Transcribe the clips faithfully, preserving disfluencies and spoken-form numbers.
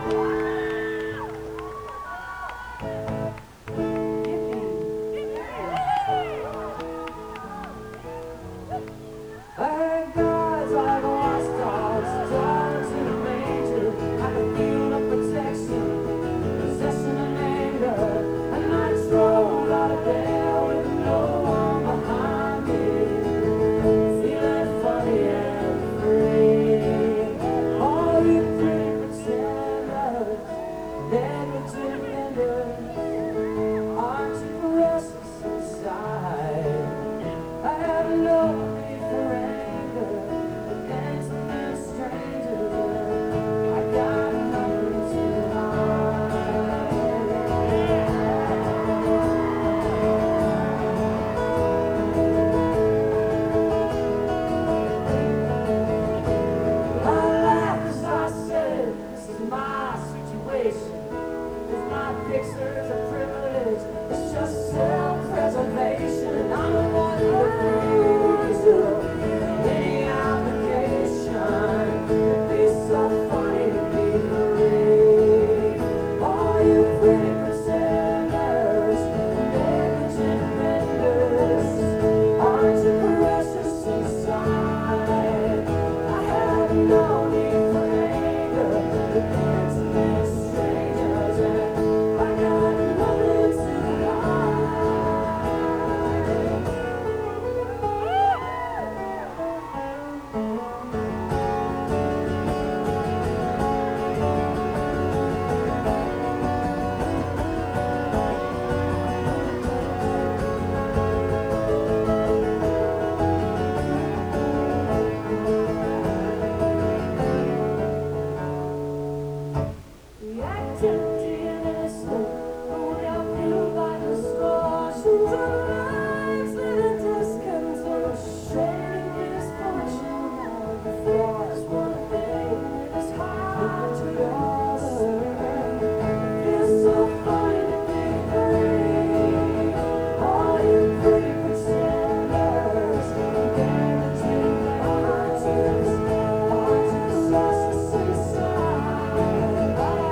Fixers a privilege, it's just self-preservation. I'm the one who refuses any application. It'd be so funny to be free. All you pretty pretenders, negligent vendors, aren't you precious inside? I have no need for anger, the intimate strangers, and I got nothing to we act empty and innocent, but we are fueled by distortions of lives that are discontent. Shading misfortune on the floor is one thing, it's hard to discern. It feels so funny to be free. All you pretty pretenders, negligent vendors, aren't you precious inside?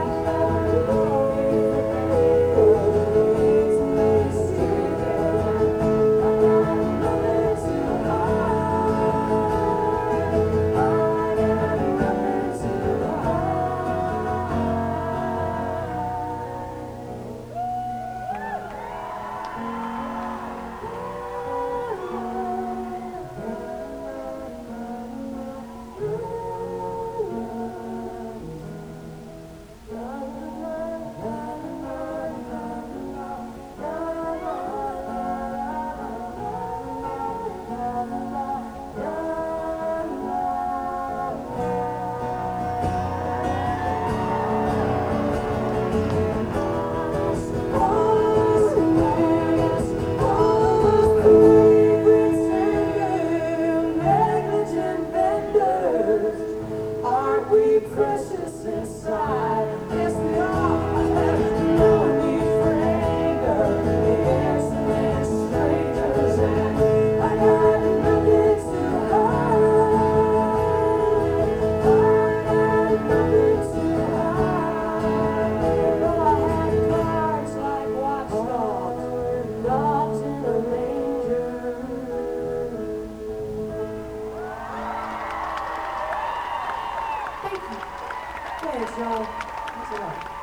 Aren't we precious inside? Yes, we are. I have no need for anger. The intimate strangers, and I got nothing to hide. I got nothing to hide. Though I have cards like watchdogs, dogs in a manger. Thank you. Thanks, y'all. Thanks a lot.